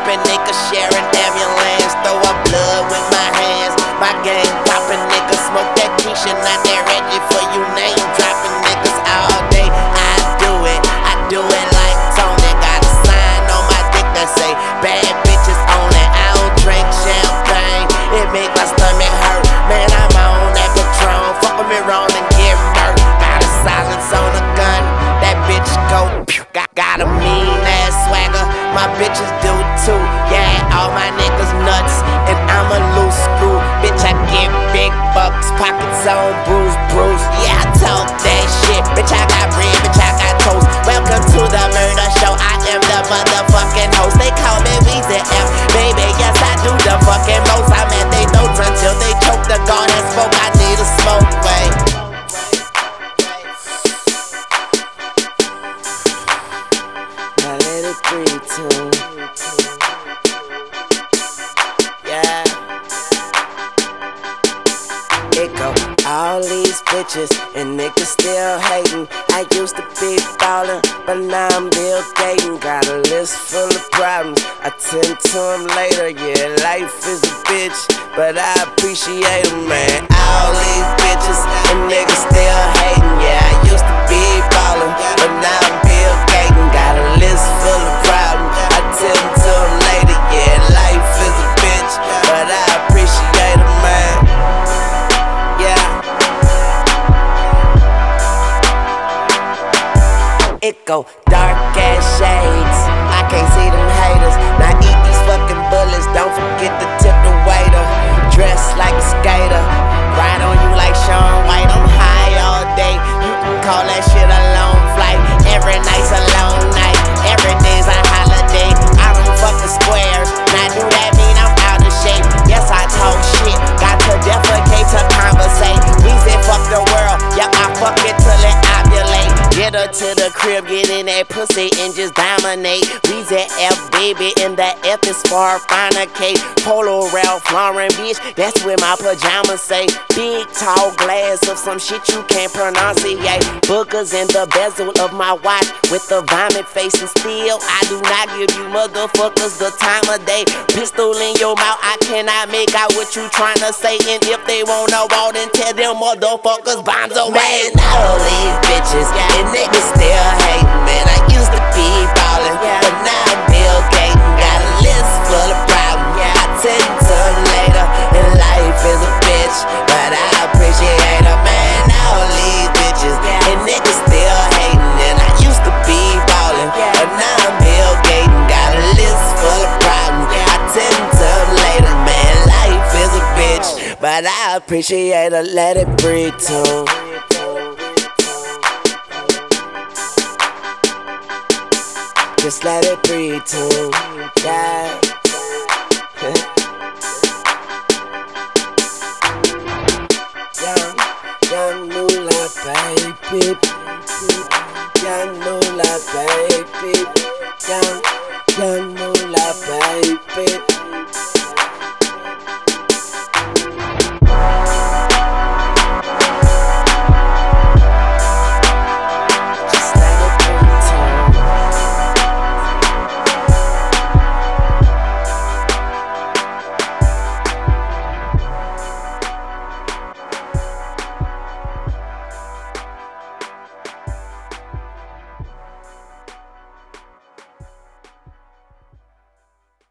poppin', nigga sharing ambulance. Throw up blood with my hands. My gang poppin', nigga smoke that Keisha, not that ready for you name dropping niggas all day. I do it like Tony. Got a sign on my dick that say bad bitches only. I don't drink champagne, it make my stomach hurt. Man, I'm on that Patron, fuck with me wrong and get murked. Got a silence on a gun, that bitch go pew. Got a mean ass swagger, my bitches do too. Yeah, all my niggas nuts, and I'm a loose screw. Bitch, I get big bucks, pockets on Bruce. Yeah, I talk that shit. Bitch, I got bread, bitch, I got toast. Welcome to the murder show, I am the motherfucking host. They call me Weezy F, baby, yes, I do the fucking most. I'm at they throats until they choke. The God that spoke, I need a smoke, wait. Now let it breathe, too. Yeah. It go, all these bitches and niggas still hating. I used to be ballin', but now I'm Bill Gaten. Got a list full of problems, I tend to them later. Yeah, life is a bitch, but I appreciate them, man. All these bitches and niggas still hating. Yeah, I used to be ballin', but now I'm Bill Gaten. Got a list full of problems, I tend to them later. Yeah, life is a bitch, but I appreciate them, man. It go dark ass shades, I can't see them haters. Now eat these fucking bullets, don't forget to tip the waiter. Dress like a skater, ride on you like Shaun White. I'm high all day, you can call that shit a long flight. Every night's a long night, every day's a holiday. I don't fuck the squares, now do that mean I'm out of shape? Yes, I talk shit, got to defecate to conversate. Weezy fuck the world, yep, I fuck it till it ovulate. Get her to the crib, get in that pussy and just dominate. Weezy F, baby, and the F is for finer cake. Polo Ralph Lauren, bitch, that's where my pajamas say. Big tall glass of some shit you can't pronunciate. Boogers in the bezel of my watch with the vomit face, and still I do not give you motherfuckers the time of day. Pistol in your mouth, I cannot make out what you tryna say. And if they wanna walk, then tell them motherfuckers bombs away. Man, all these bitches, and niggas still hating, man. I used to be ballin', but now I'm Bill Gaten. Got a list full of problems, I tend to them later. And life is a bitch, but I appreciate her, man. All these bitches, and niggas still hating. And I used to be ballin', but now I'm Bill Gaten. Got a list full of problems, I tend to them later, man. Life is a bitch, but I appreciate her. Let it breathe too. Just let it breathe too, yeah. Young Moolah, baby. Young Moolah, baby.